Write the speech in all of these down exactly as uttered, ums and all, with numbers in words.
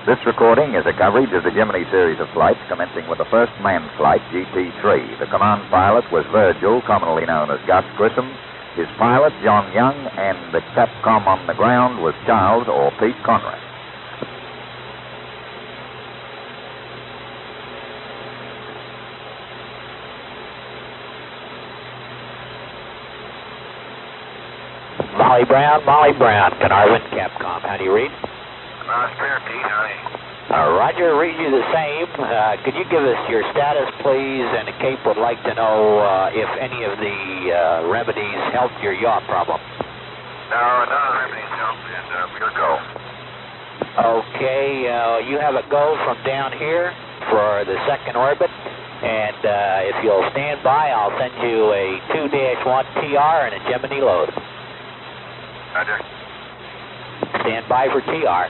This recording is a coverage of the Gemini series of flights commencing with the first manned flight, G T three. The command pilot was Virgil, commonly known as Gus Grissom. His pilot, John Young, and the Capcom on the ground was Charles or Pete Conrad. Molly Brown, Molly Brown, Carnarvon, Capcom. How do you read? Uh, spare, Pete. Howdy. Uh, Roger, read you the same. Uh, could you give us your status, please? And the Cape would like to know uh, if any of the uh, remedies helped your yaw problem. No, none of the remedies helped, and uh, we're go. Okay, uh, you have a go from down here for the second orbit. And uh, if you'll stand by, I'll send you a two dash one T R and a Gemini load. Roger. Stand by for T R.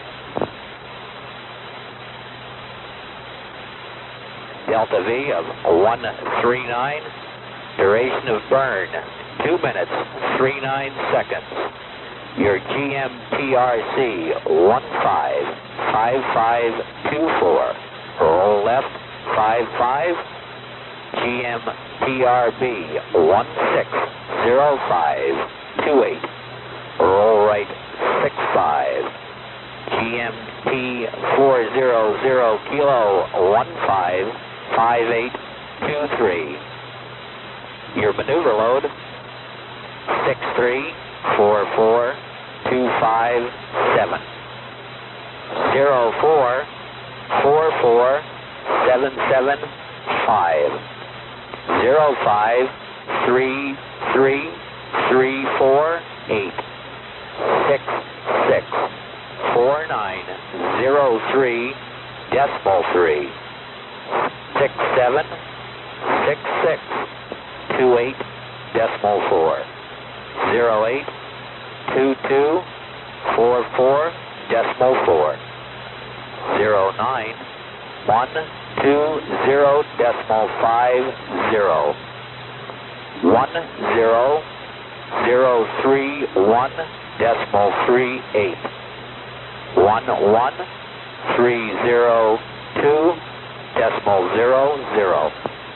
Delta V of one three nine. Duration of burn, two minutes, three nine seconds. Your G M T R C, one five five five two four. Roll left, five five. G M T R B, one six zero five two eight. Roll right, six five. G M T four zero zero kilo, one five five eight two three. Your maneuver load, six three four four two five seven. zero four four four seven seven five. zero five three three three four eight. six six four nine zero three decimal three. six seven six six two eight decimal four. zero eight two two four four decimal four. zero nine one two zero decimal five zero. one zero zero three one decimal three eight. one one three zero two decimal zero zero.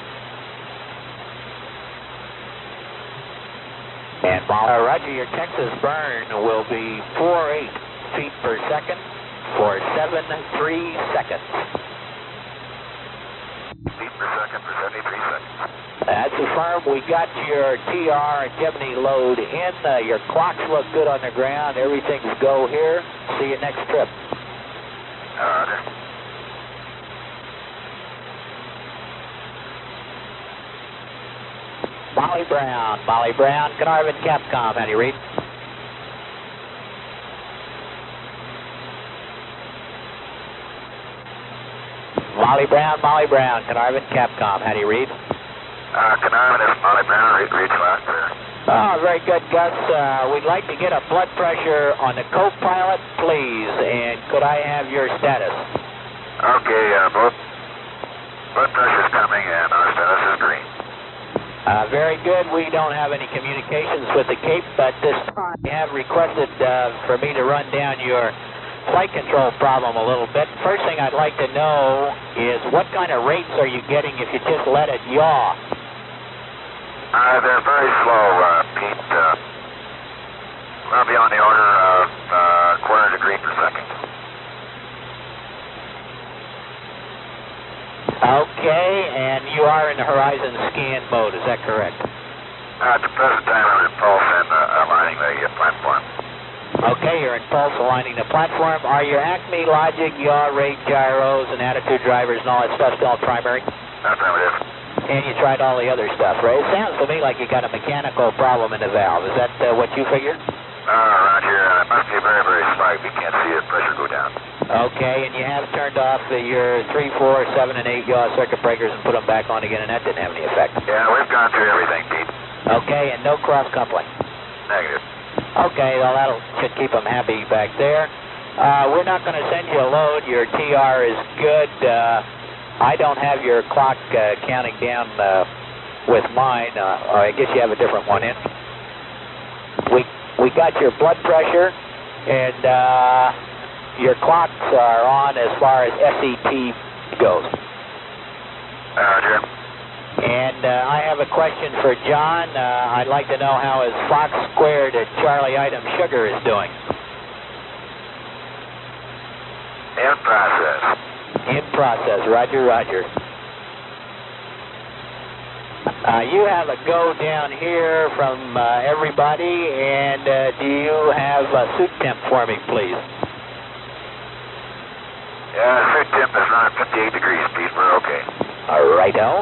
And uh, Roger, your Texas burn will be four eight feet per second for seven three seconds. Feet per second for seventy-three seconds. That's affirmed. We got your T R and Gemini load in. Uh, your clocks look good on the ground. Everything's go here. See you next trip. Roger. Molly Brown, Molly Brown, Carnarvon, Capcom. How do you read? Molly Brown, Molly Brown, Carnarvon, Capcom. How do you read? Uh, Carnarvon is Molly Brown. Read, read last there. Oh, very good, Gus. Uh, we'd like to get a blood pressure on the co-pilot, please. And could I have your status? Okay, uh, both blood pressure's coming, and our status is green. Uh, very good. We don't have any communications with the Cape, but this time you have requested uh, for me to run down your flight control problem a little bit. First thing I'd like to know is what kind of rates are you getting if you just let it yaw? Uh, they're very slow, uh, Pete. Uh, probably on the order of uh, quarter degree per second. Okay, and you are in the horizon scan mode, is that correct? Uh, at the present time, I'm in pulse and uh, aligning the uh, platform. Okay, you're in pulse aligning the platform. Are your Acme, logic, yaw, rate, gyros, and attitude drivers and all that stuff still primary? Affirmative. And you tried all the other stuff, right? It sounds to me like you got a mechanical problem in the valve. Is that uh, what you figured? Uh, Roger. Uh, it must be very, very slight. We can't see the pressure go down. Okay, and you have turned off the, your three, four, seven, and eight yaw circuit breakers and put them back on again, and that didn't have any effect. Yeah, we've gone through everything, Pete. Okay, and no cross-coupling. Negative. Okay, well, that should keep them happy back there. Uh, we're not going to send you a load. Your T R is good. Uh, I don't have your clock uh, counting down uh, with mine. Uh, or I guess you have a different one in. We we got your blood pressure, and uh, your clocks are on as far as S E T goes. Roger. And uh, I have a question for John. Uh, I'd like to know how his Fox Squared at Charlie Item Sugar is doing. In process. In process. Roger, roger. Uh, you have a go down here from uh, everybody, and uh, do you have a suit temp for me, please? Yeah, suit temp is around fifty-eight degrees, Pete. We're okay. All righto.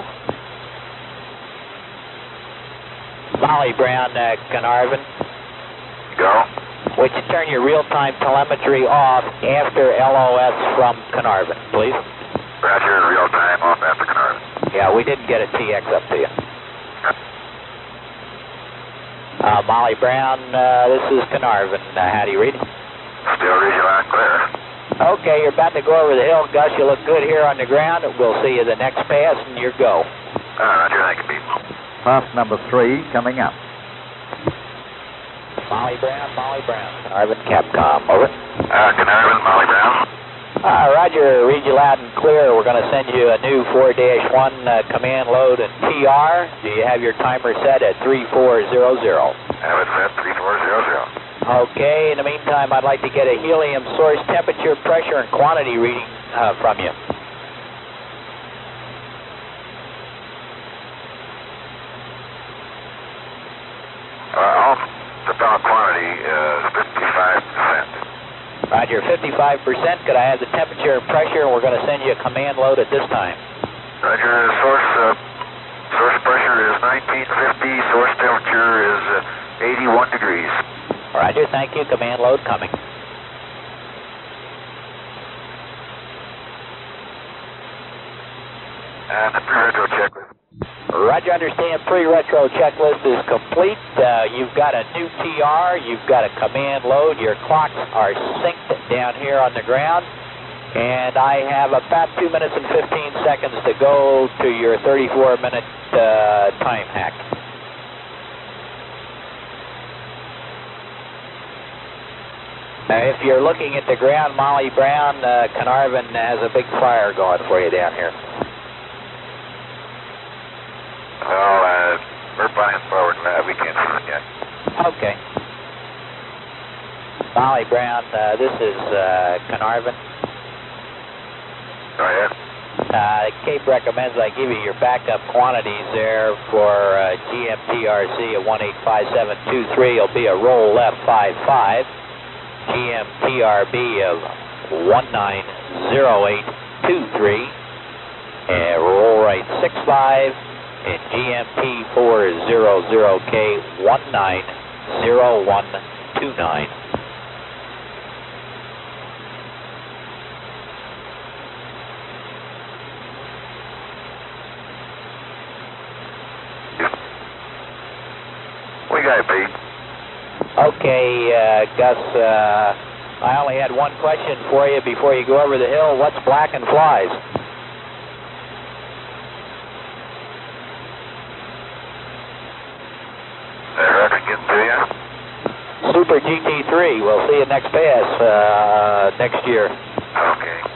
Molly Brown, uh, Carnarvon. Go. Would you turn your real-time telemetry off after L O S from Carnarvon, please? Roger, real time off after Carnarvon. Yeah, we didn't get a T X up to you. Uh, Molly Brown, uh, this is Carnarvon. Uh, how do you read? Still read you loud and clear. Okay, you're about to go over the hill, Gus. You look good here on the ground. We'll see you the next pass, and your go. Uh, Roger, thank you, Pete. Pass number three coming up. Molly Brown, Molly Brown. Carnarvon, Capcom, over. Uh, Carnarvon, Molly Brown. Uh, Roger, read you loud and clear. We're going to send you a new four dash one uh, command load and T R. Do you have your timer set at three four zero zero? Have it set three four zero zero. Okay, in the meantime, I'd like to get a helium source temperature, pressure, and quantity reading uh, from you. Uh, all the power quantity is fifty-five percent. Roger, fifty-five percent. Could I have the temperature and pressure? And we're going to send you a command load at this time. Roger, source uh, source pressure is nineteen fifty, source temperature is uh, eighty-one degrees. Roger, thank you. Command load coming. And the pre-retro checklist. Roger, understand pre-retro checklist is complete. Uh, you've got a new T R. You've got a command load. Your clocks are synced down here on the ground. And I have about two minutes and fifteen seconds to go to your thirty-four minute uh, time hack. Now, if you're looking at the ground, Molly Brown, uh, Carnarvon has a big fire going for you down here. Well, uh, we're flying forward. Uh, we can't see it yet. Okay. Molly Brown, uh, this is uh, Carnarvon. Go ahead. Uh, Cape recommends I give you your backup quantities there for uh, G M T R C at one eight five seven two three. It'll be a roll left five five. G M T R B of one nine zero eight two three. And roll right six five. And G M T four zero zero K one nine zero one two nine. We got it, Pete. Okay, uh, Gus, uh, I only had one question for you before you go over the hill. What's black and flies? Super G T three. We'll see you next pass uh, next year. Okay.